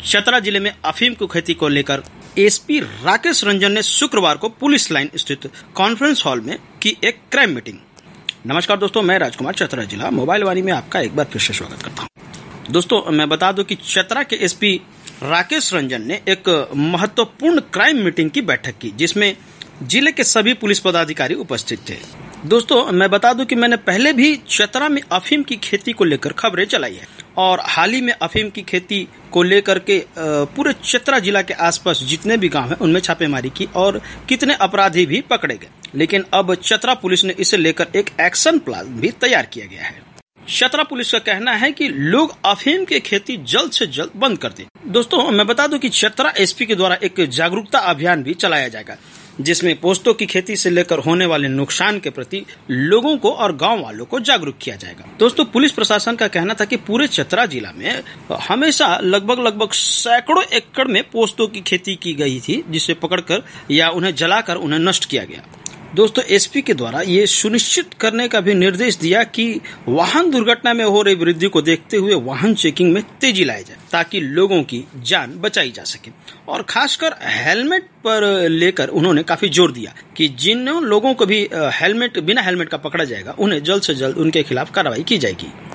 चतरा जिले में अफीम की खेती को लेकर एसपी राकेश रंजन ने शुक्रवार को पुलिस लाइन स्थित कॉन्फ्रेंस हॉल में की एक क्राइम मीटिंग। नमस्कार दोस्तों, मैं राजकुमार चतरा जिला मोबाइल वाणी में आपका एक बार फिर से स्वागत करता हूं। दोस्तों, मैं बता दूं कि चतरा के एसपी राकेश रंजन ने एक महत्वपूर्ण क्राइम मीटिंग की बैठक की, जिसमें जिले के सभी पुलिस पदाधिकारी उपस्थित थे। दोस्तों, मैं बता दूं कि मैंने पहले भी चतरा में अफीम की खेती को लेकर खबरें चलाई है और हाल ही में अफीम की खेती को लेकर के पूरे चतरा जिला के आसपास जितने भी गांव हैं उनमें छापेमारी की और कितने अपराधी भी पकड़े गए। लेकिन अब चतरा पुलिस ने इसे लेकर एक एक्शन प्लान भी तैयार किया गया है। चतरा पुलिस का कहना है कि लोग अफीम की खेती जल्द से जल्द बंद कर दें। दोस्तों, मैं बता दूं कि चतरा एसपी के द्वारा एक जागरूकता अभियान भी चलाया जाएगा, जिसमें पोस्तों की खेती से लेकर होने वाले नुकसान के प्रति लोगों को और गांव वालों को जागरूक किया जाएगा। दोस्तों, पुलिस प्रशासन का कहना था कि पूरे चतरा जिला में हमेशा लगभग सैकड़ों एकड़ में पोस्तों की खेती की गई थी, जिसे पकड़कर या उन्हें जलाकर उन्हें नष्ट किया गया। दोस्तों, एसपी के द्वारा ये सुनिश्चित करने का भी निर्देश दिया कि वाहन दुर्घटना में हो रही वृद्धि को देखते हुए वाहन चेकिंग में तेजी लाई जाए, ताकि लोगों की जान बचाई जा सके। और खासकर हेलमेट पर लेकर उन्होंने काफी जोर दिया कि जिन लोगों को भी बिना हेलमेट का पकड़ा जाएगा, उन्हें जल्द से जल्द उनके खिलाफ कार्रवाई की जाएगी।